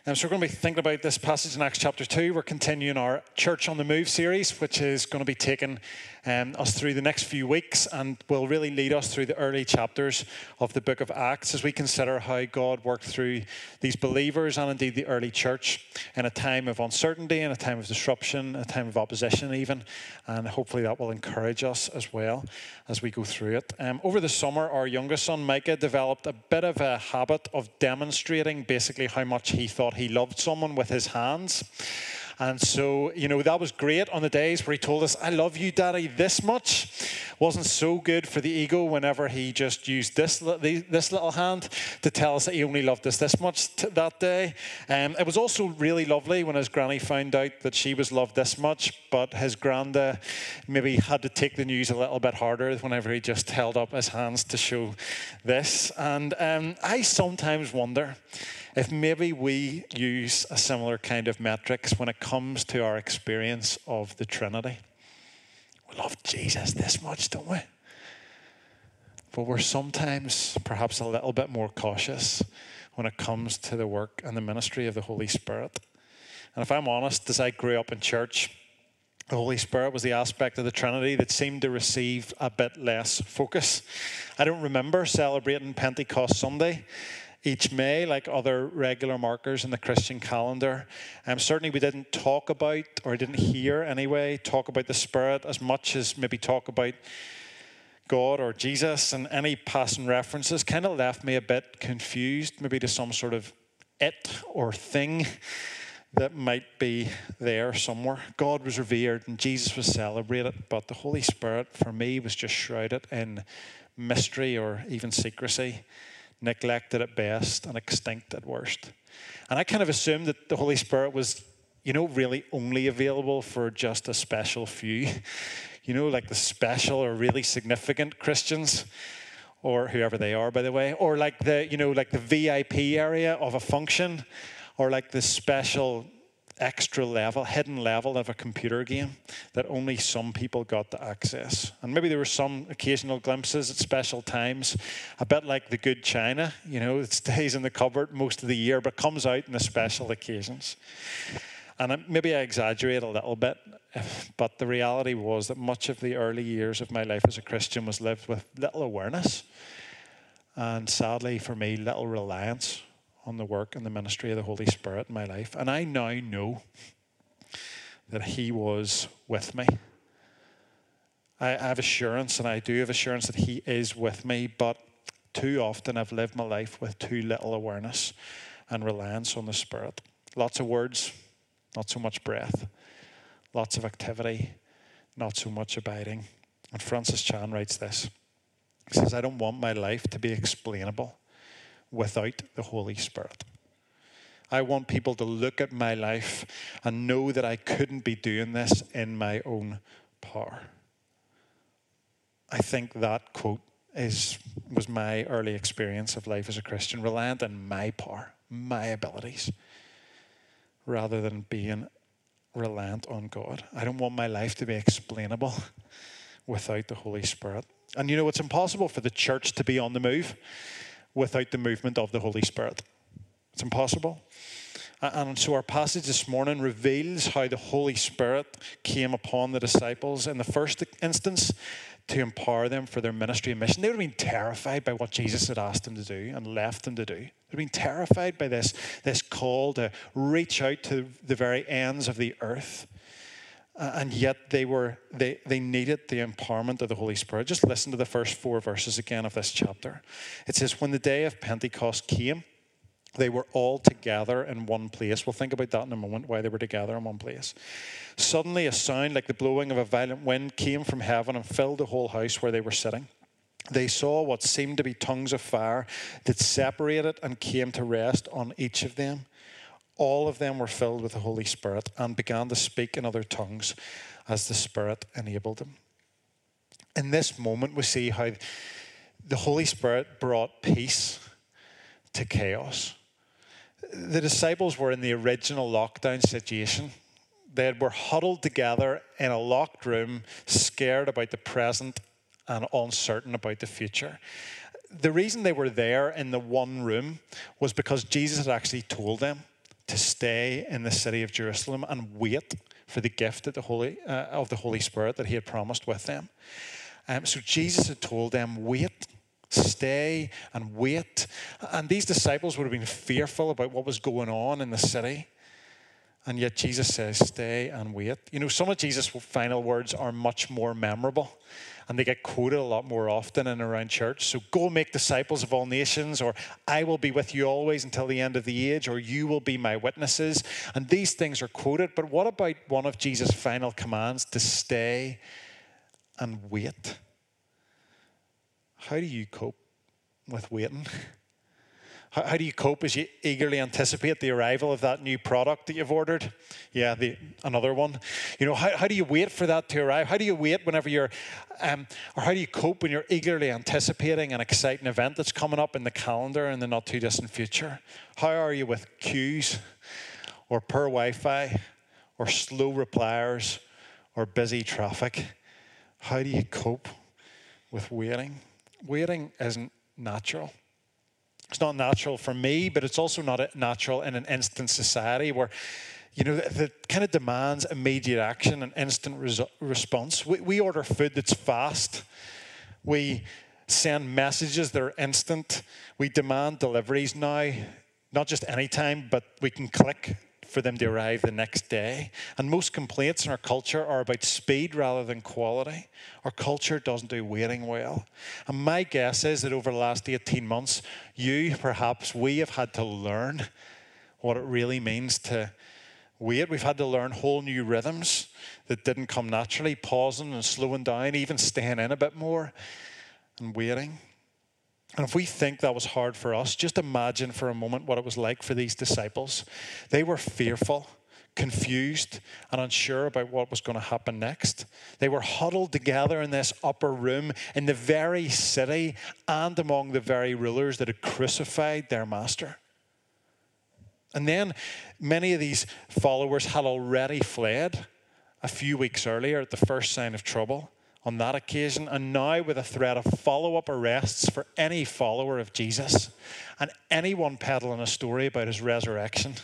So we're going to be thinking about this passage in Acts chapter 2. We're continuing our Church on the Move series, which is going to be taking us through the next few weeks and will really lead us through the early chapters of the book of Acts as we consider how God worked through these believers and indeed the early church in a time of uncertainty, in a time of disruption, a time of opposition even. And hopefully that will encourage us as well as we go through it. Over the summer, our youngest son, Micah, developed a bit of a habit of demonstrating basically how much he thought he loved someone with his hands. And so, that was great on the days where he told us, "I love you, Daddy, this much." Wasn't so good for the ego whenever he just used this little hand to tell us that he only loved us this much that day. It was also really lovely when his granny found out that she was loved this much, but his granda maybe had to take the news a little bit harder whenever he just held up his hands to show this. And I sometimes wonder if maybe we use a similar kind of metrics when it comes to our experience of the Trinity. We love Jesus this much, don't we? But we're sometimes perhaps a little bit more cautious when it comes to the work and the ministry of the Holy Spirit. And if I'm honest, as I grew up in church, the Holy Spirit was the aspect of the Trinity that seemed to receive a bit less focus. I don't remember celebrating Pentecost Sunday each May, like other regular markers in the Christian calendar. Certainly we didn't talk about, or didn't hear anyway, talk about the Spirit as much as maybe talk about God or Jesus, and any passing references kind of left me a bit confused, maybe to some sort of it or thing that might be there somewhere. God was revered and Jesus was celebrated, but the Holy Spirit for me was just shrouded in mystery or even secrecy, neglected at best and extinct at worst. And I kind of assumed that the Holy Spirit was, really only available for just a special few, like the special or really significant Christians, or whoever they are, by the way, or like the VIP area of a function, or like the special extra level, hidden level of a computer game that only some people got to access. And maybe there were some occasional glimpses at special times, a bit like the good china, it stays in the cupboard most of the year, but comes out in the special occasions. And maybe I exaggerate a little bit, but the reality was that much of the early years of my life as a Christian was lived with little awareness, and sadly for me, little reliance on the work and the ministry of the Holy Spirit in my life. And I now know that He was with me. I have assurance, and I do have assurance that He is with me, but too often I've lived my life with too little awareness and reliance on the Spirit. Lots of words, not so much breath. Lots of activity, not so much abiding. And Francis Chan writes this. He says, "I don't want my life to be explainable without the Holy Spirit. I want people to look at my life and know that I couldn't be doing this in my own power." I think that quote was my early experience of life as a Christian, reliant on my power, my abilities, rather than being reliant on God. I don't want my life to be explainable without the Holy Spirit. And it's impossible for the church to be on the move without the movement of the Holy Spirit. It's impossible. And so our passage this morning reveals how the Holy Spirit came upon the disciples in the first instance to empower them for their ministry and mission. They would have been terrified by what Jesus had asked them to do and left them to do. They would have been terrified by this call to reach out to the very ends of the earth. And yet they needed the empowerment of the Holy Spirit. Just listen to the first 4 verses again of this chapter. It says, "When the day of Pentecost came, they were all together in one place." We'll think about that in a moment, why they were together in one place. "Suddenly a sound like the blowing of a violent wind came from heaven and filled the whole house where they were sitting. They saw what seemed to be tongues of fire that separated and came to rest on each of them. All of them were filled with the Holy Spirit and began to speak in other tongues as the Spirit enabled them." In this moment, we see how the Holy Spirit brought peace to chaos. The disciples were in the original lockdown situation. They were huddled together in a locked room, scared about the present and uncertain about the future. The reason they were there in the one room was because Jesus had actually told them to stay in the city of Jerusalem and wait for the gift of the Holy Spirit that he had promised with them. So Jesus had told them, wait, stay and wait. And these disciples would have been fearful about what was going on in the city. And yet Jesus says, stay and wait. You know, some of Jesus' final words are much more memorable, and they get quoted a lot more often in and around church. So go make disciples of all nations, or I will be with you always until the end of the age, or you will be my witnesses. And these things are quoted. But what about one of Jesus' final commands, to stay and wait? How do you cope with waiting? How do you cope as you eagerly anticipate the arrival of that new product that you've ordered? Yeah, another one. You know, how do you wait for that to arrive? How do you wait whenever you're, or how do you cope when you're eagerly anticipating an exciting event that's coming up in the calendar in the not too distant future? How are you with queues, or poor Wi-Fi, or slow repliers, or busy traffic? How do you cope with waiting? Waiting isn't natural. It's not natural for me, but it's also not natural in an instant society where, you know, that kind of demands immediate action and instant response. We order food that's fast. We send messages that are instant. We demand deliveries now, not just any time, but we can click for them to arrive the next day. And most complaints in our culture are about speed rather than quality. Our culture doesn't do waiting well. And my guess is that over the last 18 months, we have had to learn what it really means to wait. We've had to learn whole new rhythms that didn't come naturally, pausing and slowing down, even staying in a bit more and waiting. And if we think that was hard for us, just imagine for a moment what it was like for these disciples. They were fearful, confused, and unsure about what was going to happen next. They were huddled together in this upper room in the very city and among the very rulers that had crucified their master. And then many of these followers had already fled a few weeks earlier at the first sign of trouble. On that occasion, and now with a threat of follow-up arrests for any follower of Jesus and anyone peddling a story about his resurrection,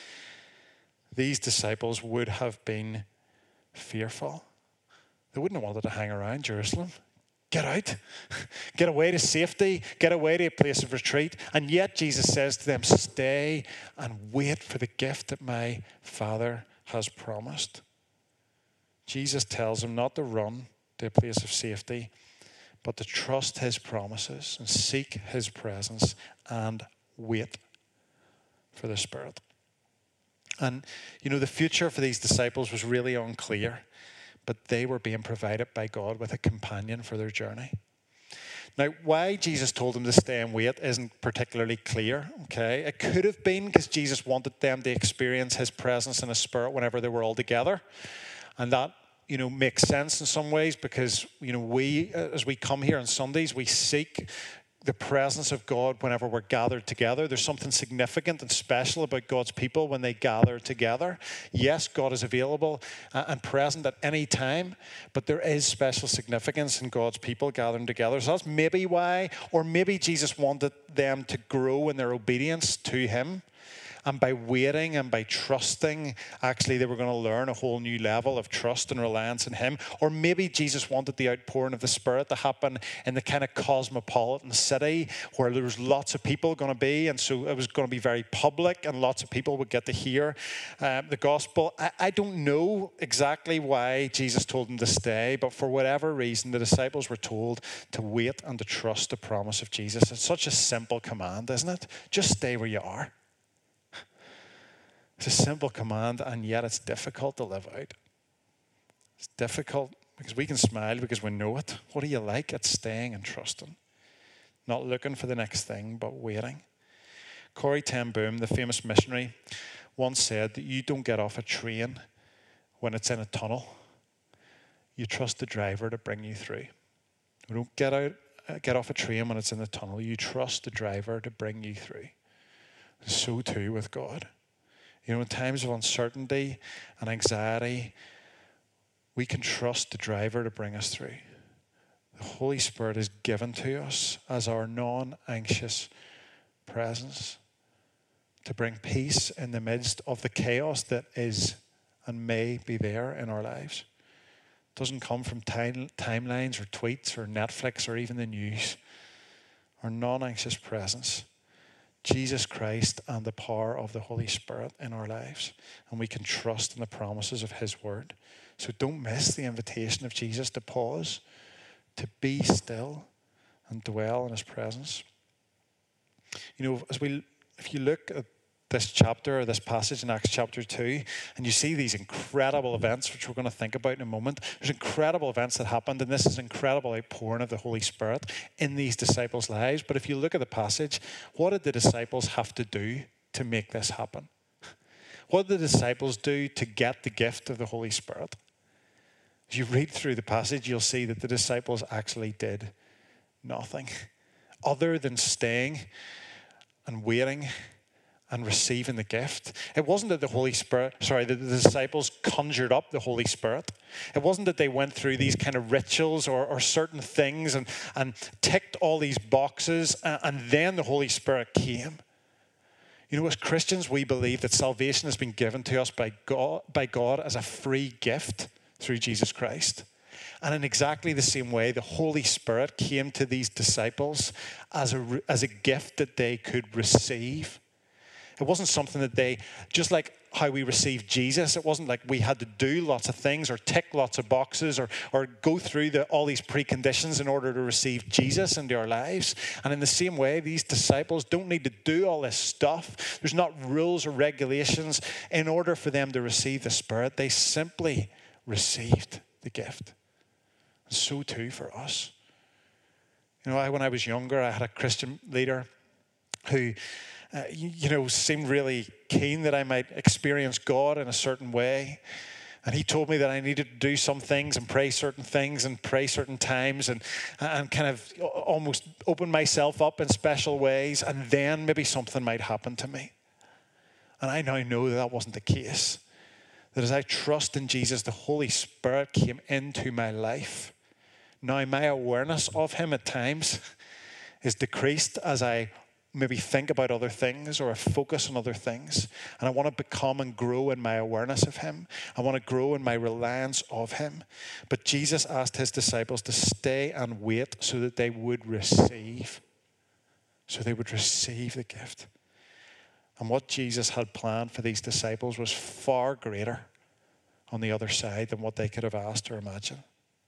these disciples would have been fearful. They wouldn't have wanted to hang around Jerusalem. Get out. Get away to safety. Get away to a place of retreat. And yet Jesus says to them, stay and wait for the gift that my Father has promised. Jesus tells them not to run to a place of safety, but to trust his promises and seek his presence and wait for the Spirit. And, you know, the future for these disciples was really unclear, but they were being provided by God with a companion for their journey. Now, why Jesus told them to stay and wait isn't particularly clear, okay? It could have been because Jesus wanted them to experience his presence and his Spirit whenever they were all together. And that, you know, makes sense in some ways because, you know, as we come here on Sundays, we seek the presence of God whenever we're gathered together. There's something significant and special about God's people when they gather together. Yes, God is available and present at any time, but there is special significance in God's people gathering together. So that's maybe why, or maybe Jesus wanted them to grow in their obedience to him. And by waiting and by trusting, actually, they were going to learn a whole new level of trust and reliance in him. Or maybe Jesus wanted the outpouring of the Spirit to happen in the kind of cosmopolitan city where there was lots of people going to be. And so it was going to be very public and lots of people would get to hear the gospel. I don't know exactly why Jesus told them to stay, but for whatever reason, the disciples were told to wait and to trust the promise of Jesus. It's such a simple command, isn't it? Just stay where you are. It's a simple command, and yet it's difficult to live out. It's difficult because we can smile because we know it. What do you like? It's staying and trusting. Not looking for the next thing, but waiting. Corrie ten Boom, the famous missionary, once said that you don't get off a train when it's in a tunnel. You trust the driver to bring you through. You don't get off a train when it's in the tunnel. You trust the driver to bring you through. So too with God. You know, in times of uncertainty and anxiety, we can trust the driver to bring us through. The Holy Spirit is given to us as our non-anxious presence to bring peace in the midst of the chaos that is and may be there in our lives. It doesn't come from timelines or tweets or Netflix or even the news. Our non-anxious presence, Jesus Christ and the power of the Holy Spirit in our lives. And we can trust in the promises of his word. So don't miss the invitation of Jesus to pause, to be still and dwell in his presence. You know, if you look at this chapter, or this passage in Acts chapter 2, and you see these incredible events, which we're going to think about in a moment. There's incredible events that happened, and this is an incredible outpouring of the Holy Spirit in these disciples' lives. But if you look at the passage, what did the disciples have to do to make this happen? What did the disciples do to get the gift of the Holy Spirit? As you read through the passage, you'll see that the disciples actually did nothing other than staying and waiting and receiving the gift. It wasn't that the disciples conjured up the Holy Spirit. It wasn't that they went through these kind of rituals or certain things and ticked all these boxes and then the Holy Spirit came. You know, as Christians, we believe that salvation has been given to us by God as a free gift through Jesus Christ. And in exactly the same way, the Holy Spirit came to these disciples as a gift that they could receive. It wasn't something that they, just like how we received Jesus, it wasn't like we had to do lots of things or tick lots of boxes or go through all these preconditions in order to receive Jesus into our lives. And in the same way, these disciples don't need to do all this stuff. There's not rules or regulations in order for them to receive the Spirit. They simply received the gift. And so too for us. You know, when I was younger, I had a Christian leader who seemed really keen that I might experience God in a certain way. And he told me that I needed to do some things and pray certain things and pray certain times and kind of almost open myself up in special ways, and then maybe something might happen to me. And I now know that wasn't the case. That as I trust in Jesus, the Holy Spirit came into my life. Now my awareness of him at times is decreased as I maybe think about other things or I focus on other things. And I want to become and grow in my awareness of him. I want to grow in my reliance of him. But Jesus asked his disciples to stay and wait so that they would receive. So they would receive the gift. And what Jesus had planned for these disciples was far greater on the other side than what they could have asked or imagined.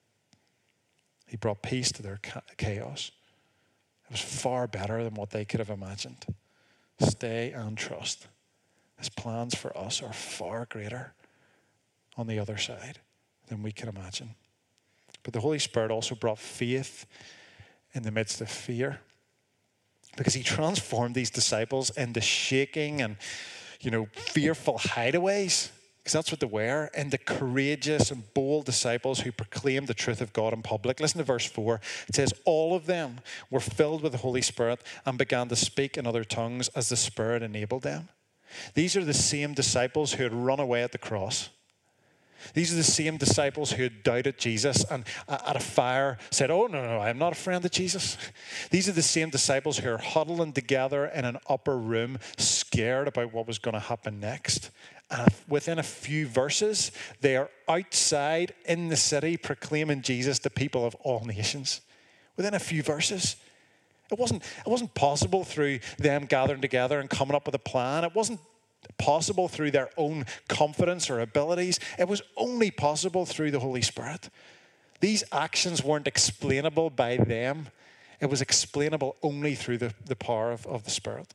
He brought peace to their chaos. It was far better than what they could have imagined. Stay and trust. His plans for us are far greater on the other side than we can imagine. But the Holy Spirit also brought faith in the midst of fear, because he transformed these disciples into shaking and, fearful hideaways. Because that's what they were, into courageous and bold disciples who proclaimed the truth of God in public. Listen to verse 4. It says, all of them were filled with the Holy Spirit and began to speak in other tongues as the Spirit enabled them. These are the same disciples who had run away at the cross. These are the same disciples who had doubted Jesus and at a fire said, oh, no, I'm not a friend of Jesus. These are the same disciples who are huddling together in an upper room, scared about what was going to happen next. And within a few verses, they are outside in the city proclaiming Jesus to people of all nations. Within a few verses. It wasn't possible through them gathering together and coming up with a plan. It wasn't possible through their own confidence or abilities. It was only possible through the Holy Spirit. These actions weren't explainable by them. It was explainable only through the power of the Spirit.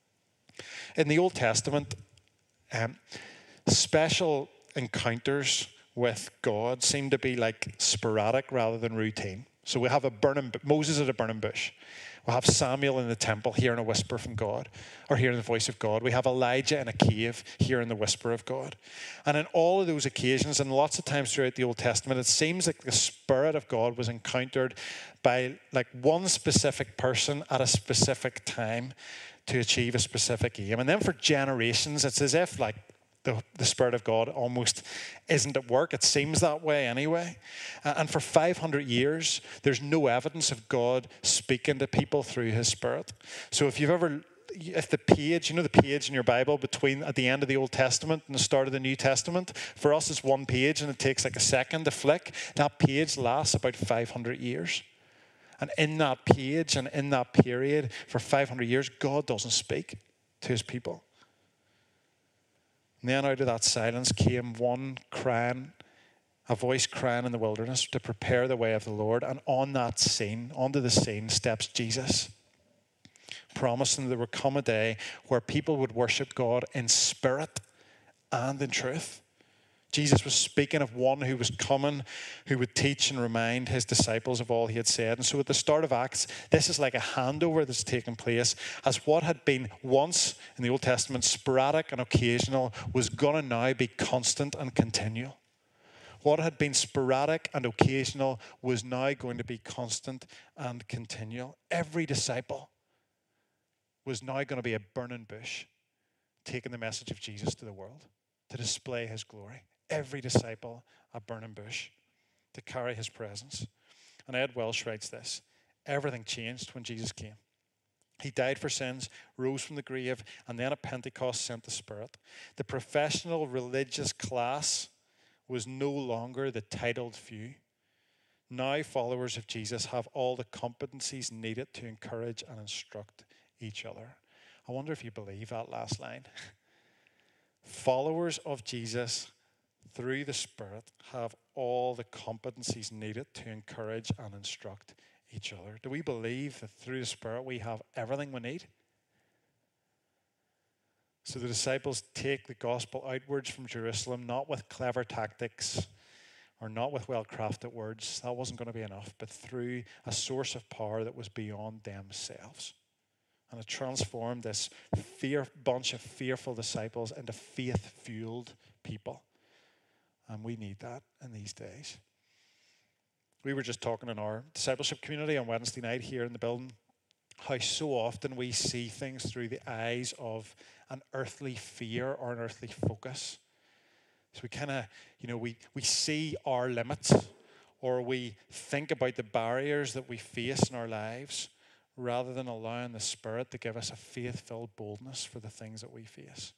In the Old Testament, special encounters with God seem to be like sporadic rather than routine. So we have Moses at a burning bush. We'll have Samuel in the temple hearing a whisper from God, or hearing the voice of God. We have Elijah in a cave hearing the whisper of God. And in all of those occasions, and lots of times throughout the Old Testament, it seems like the Spirit of God was encountered by like one specific person at a specific time to achieve a specific aim. And then for generations, it's as if like the Spirit of God almost isn't at work. It seems that way anyway. And for 500 years, there's no evidence of God speaking to people through his Spirit. So if you've ever if the page, the page in your Bible between at the end of the Old Testament and the start of the New Testament, for us it's one page and it takes like a second to flick. That page lasts about 500 years. And in that page and in that period for 500 years, God doesn't speak to his people. And then out of that silence came one crying, a voice crying in the wilderness to prepare the way of the Lord. And on that scene, onto the scene, steps Jesus, promising there would come a day where people would worship God in spirit and in truth. Jesus was speaking of one who was coming, who would teach and remind his disciples of all he had said. And so at the start of Acts, this is like a handover that's taken place, as what had been once in the Old Testament sporadic and occasional was going to now be constant and continual. What had been sporadic and occasional was now going to be constant and continual. Every disciple was now going to be a burning bush, taking the message of Jesus to the world, to display his glory. Every disciple a burning bush, to carry his presence. And Ed Welsh writes this: everything changed when Jesus came. He died for sins, rose from the grave, and then at Pentecost sent the Spirit. The professional religious class was no longer the titled few. Now followers of Jesus have all the competencies needed to encourage and instruct each other. I wonder if you believe that last line. Followers of Jesus through the Spirit have all the competencies needed to encourage and instruct each other. Do we believe that through the Spirit we have everything we need? So the disciples take the gospel outwards from Jerusalem, not with clever tactics or not with well-crafted words. That wasn't going to be enough, but through a source of power that was beyond themselves. And it transformed this bunch of fearful disciples into faith-fueled people. And we need that in these days. We were just talking in our discipleship community on Wednesday night here in the building, how so often we see things through the eyes of an earthly fear or an earthly focus. So we kind of, we see our limits, or we think about the barriers that we face in our lives, rather than allowing the Spirit to give us a faith-filled boldness for the things that we face.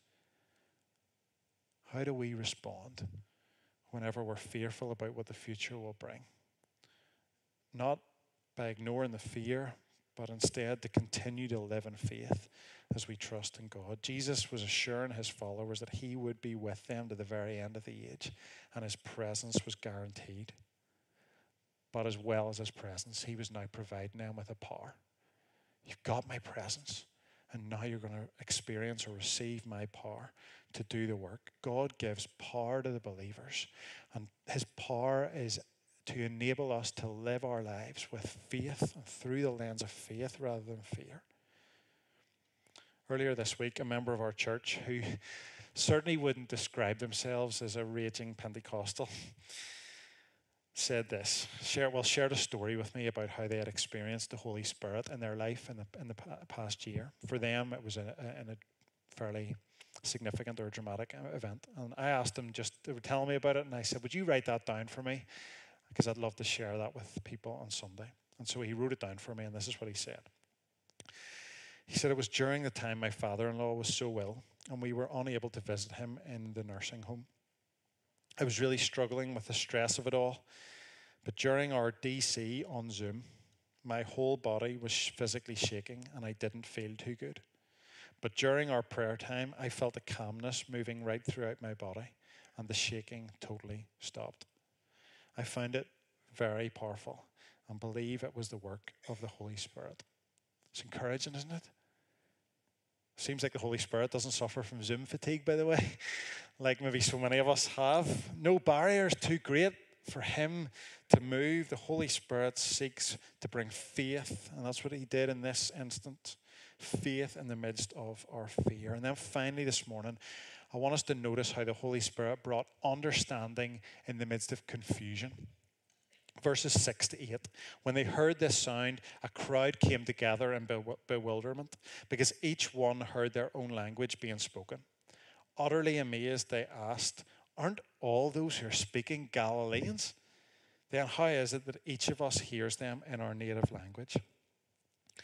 How do we respond whenever we're fearful about what the future will bring? Not by ignoring the fear, but instead to continue to live in faith as we trust in God. Jesus was assuring his followers that he would be with them to the very end of the age, and his presence was guaranteed. But as well as his presence, he was now providing them with a power. You've got my presence, and now you're going to experience or receive my power to do the work. God gives power to the believers, and his power is to enable us to live our lives with faith and through the lens of faith rather than fear. Earlier this week, a member of our church who certainly wouldn't describe themselves as a raging Pentecostal said this, shared a story with me about how they had experienced the Holy Spirit in their life in the past year. For them, it was in a fairly significant or dramatic event. And I asked them they were telling me about it, and I said, would you write that down for me? Because I'd love to share that with people on Sunday. And so he wrote it down for me, and this is what he said. He said, it was during the time my father-in-law was so ill, and we were unable to visit him in the nursing home. I was really struggling with the stress of it all. But during our DC on Zoom, my whole body was physically shaking and I didn't feel too good. But during our prayer time, I felt a calmness moving right throughout my body and the shaking totally stopped. I found it very powerful and believe it was the work of the Holy Spirit. It's encouraging, isn't it? Seems like the Holy Spirit doesn't suffer from Zoom fatigue, by the way, like maybe so many of us have. No barriers too great for him to move. The Holy Spirit seeks to bring faith, and that's what he did in this instance. Faith in the midst of our fear. And then finally this morning, I want us to notice how the Holy Spirit brought understanding in the midst of confusion. Verses 6 to 8. When they heard this sound, a crowd came together in bewilderment, because each one heard their own language being spoken. Utterly amazed, they asked, aren't all those who are speaking Galileans? Then how is it that each of us hears them in our native language?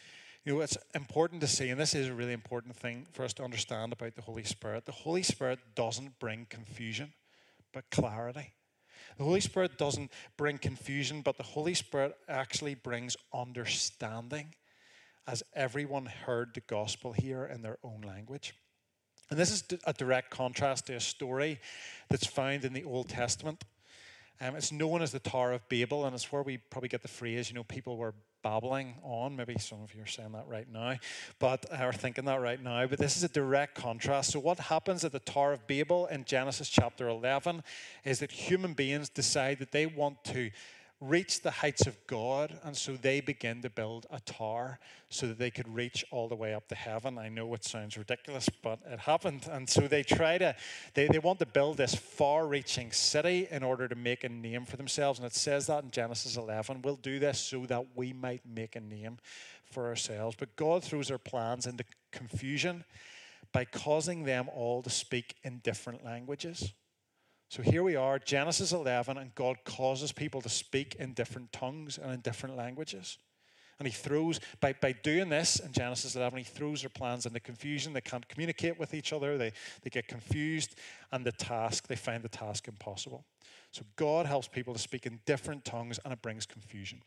You know, it's important to see, and this is a really important thing for us to understand about the Holy Spirit. The Holy Spirit doesn't bring confusion, but clarity. The Holy Spirit doesn't bring confusion, but the Holy Spirit actually brings understanding, as everyone heard the gospel here in their own language. And this is a direct contrast to a story that's found in the Old Testament. It's known as the Tower of Babel, and it's where we probably get the phrase, people were babbling on. Maybe some of you are saying that right now, or thinking that right now. But this is a direct contrast. So what happens at the Tower of Babel in Genesis chapter 11 is that human beings decide that they want to reach the heights of God, and so they begin to build a tower so that they could reach all the way up to heaven. I know it sounds ridiculous, but it happened. And so they want to build this far-reaching city in order to make a name for themselves. And it says that in Genesis 11, we'll do this so that we might make a name for ourselves. But God throws their plans into confusion by causing them all to speak in different languages. So here we are, Genesis 11, and God causes people to speak in different tongues and in different languages. And he throws, by doing this in Genesis 11, he throws their plans into confusion. They can't communicate with each other. They get confused, and they find the task impossible. So God helps people to speak in different tongues, and it brings confusion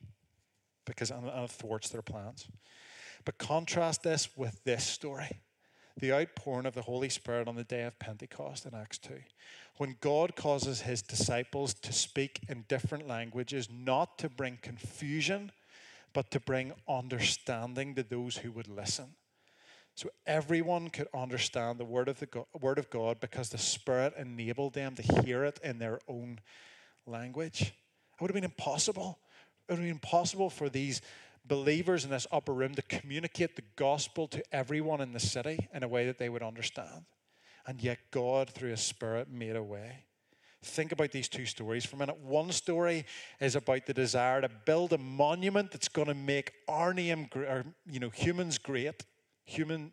and it thwarts their plans. But contrast this with this story. The outpouring of the Holy Spirit on the day of Pentecost in Acts 2. When God causes his disciples to speak in different languages, not to bring confusion, but to bring understanding to those who would listen. So everyone could understand the word of God because the Spirit enabled them to hear it in their own language. It would have been impossible. It would have been impossible for these believers in this upper room to communicate the gospel to everyone in the city in a way that they would understand. And yet God, through his Spirit, made a way. Think about these two stories for a minute. One story is about the desire to build a monument that's going to make our name, humans great. One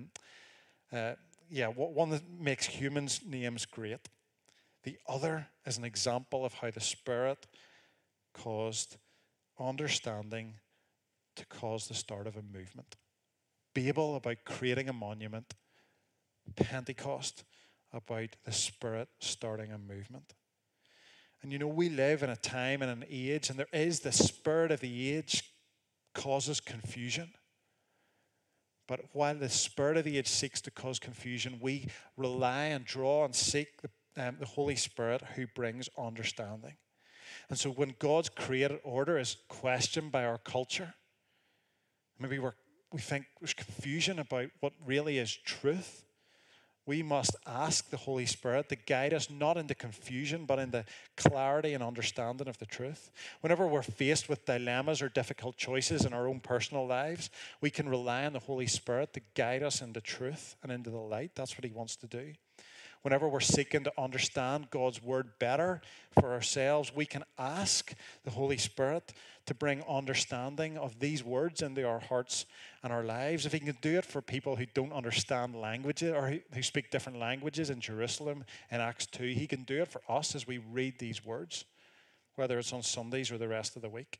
that makes humans' names great. The other is an example of how the Spirit caused understanding to cause the start of a movement. Babel, about creating a monument. Pentecost, about the Spirit starting a movement. And we live in a time and an age, and there is the spirit of the age causes confusion. But while the spirit of the age seeks to cause confusion, we rely and draw and seek the Holy Spirit who brings understanding. And so when God's created order is questioned by our culture, maybe we think there's confusion about what really is truth. We must ask the Holy Spirit to guide us not into confusion, but into clarity and understanding of the truth. Whenever we're faced with dilemmas or difficult choices in our own personal lives, we can rely on the Holy Spirit to guide us into truth and into the light. That's what he wants to do. Whenever we're seeking to understand God's word better for ourselves, we can ask the Holy Spirit to bring understanding of these words into our hearts and our lives. If he can do it for people who don't understand languages or who speak different languages in Jerusalem in Acts 2, he can do it for us as we read these words, whether it's on Sundays or the rest of the week.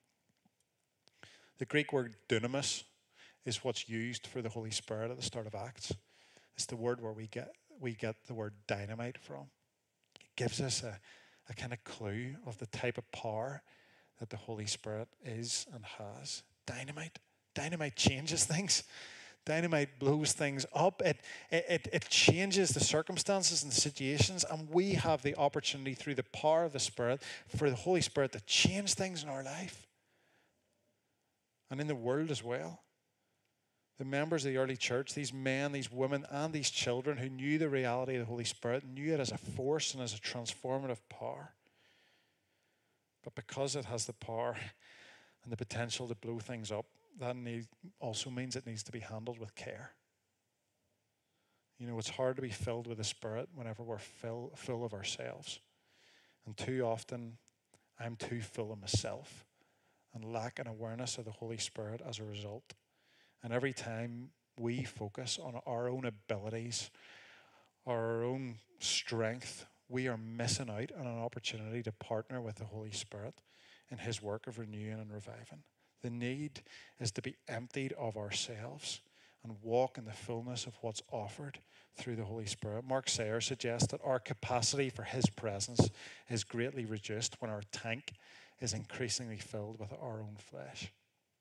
The Greek word dunamis is what's used for the Holy Spirit at the start of Acts. It's the word where we get the word dynamite from. It gives us a kind of clue of the type of power that the Holy Spirit is and has. Dynamite. Dynamite changes things. Dynamite blows things up. It changes the circumstances and the situations, and we have the opportunity through the power of the Spirit for the Holy Spirit to change things in our life and in the world as well. The members of the early church, these men, these women, and these children who knew the reality of the Holy Spirit, knew it as a force and as a transformative power. But because it has the power and the potential to blow things up, that also means it needs to be handled with care. It's hard to be filled with the Spirit whenever we're full of ourselves. And too often, I'm too full of myself and lack an awareness of the Holy Spirit as a result. And every time we focus on our own abilities, our own strength, we are missing out on an opportunity to partner with the Holy Spirit in his work of renewing and reviving. The need is to be emptied of ourselves and walk in the fullness of what's offered through the Holy Spirit. Mark Sayre suggests that our capacity for His presence is greatly reduced when our tank is increasingly filled with our own flesh.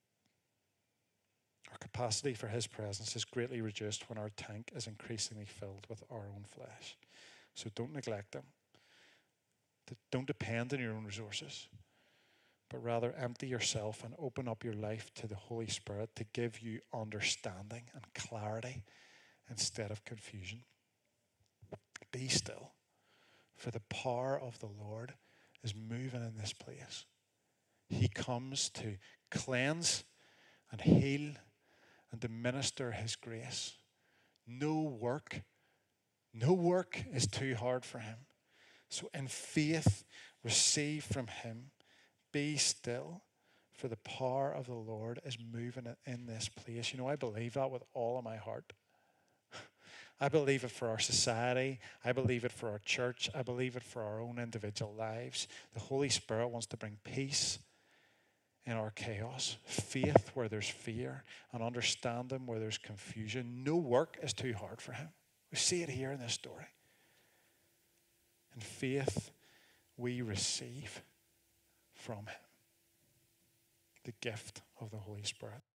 Our capacity for His presence is greatly reduced when our tank is increasingly filled with our own flesh. So don't neglect Him. Don't depend on your own resources, but rather empty yourself and open up your life to the Holy Spirit to give you understanding and clarity instead of confusion. Be still, for the power of the Lord is moving in this place. He comes to cleanse and heal and to minister His grace. No work is too hard for Him. So in faith, receive from Him. Be still, for the power of the Lord is moving in this place. You know, I believe that with all of my heart. I believe it for our society. I believe it for our church. I believe it for our own individual lives. The Holy Spirit wants to bring peace in our chaos, faith where there's fear, and understanding where there's confusion. No work is too hard for Him. We see it here in this story. In faith, we receive from Him the gift of the Holy Spirit.